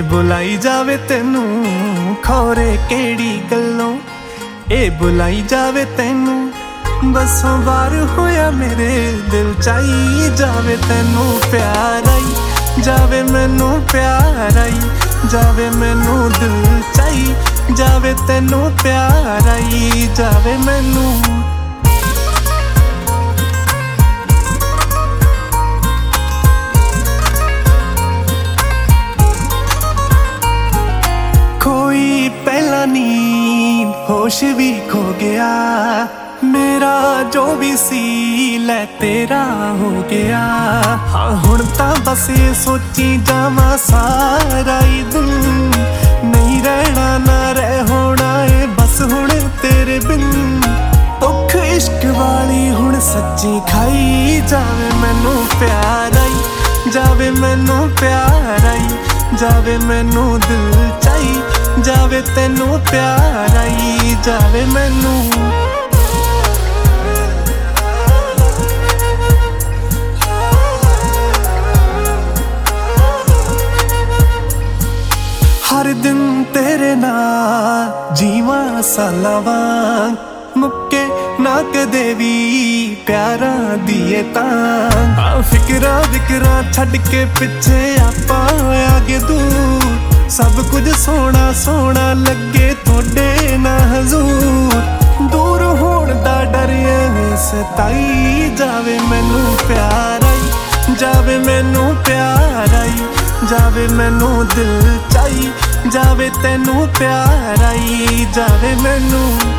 बुलाई जावे तेनू खौरे केड़ी गल्लों, ए बुलाई जावे तेनू बसों बार होया मेरे दिल चाई जावे तेनू प्यार आई जावे मैनू प्यार आई जावे मैनू दिल चाई जावे तेनू प्यार आई जावे मैनू। कोई पहला नींद होश भी खो गया, मेरा जो भी सी लै तेरा हो गया। हाँ हुण तां बस ये सोची जावां सारा ही दिन, नहीं रहना ना रह होना है बस हुण तेरे बिन। दुख इश्क वाली हुण सच्ची खाई जावे मैनू प्यार आई जावे मैनू प्यार आई जावे मैनू दिल चाई जावे तेनू प्यार आई जावे मैनू। हर दिन तेरे नाल जीवा सालां वांग, मुक्के ना कदे भी प्यारा दिए तां। फिकरा विकरा छड़ के पिछे आपां आगे दूर, सब कुछ सोना सोना लगे थोड़े ना हजूर। दूर होण दा डर एवें सताई जावे मैनू प्यार आई जावे मैनू प्यार आई जावे मैनू दिल चाई जावे तेनू प्यार आई जावे मैनू।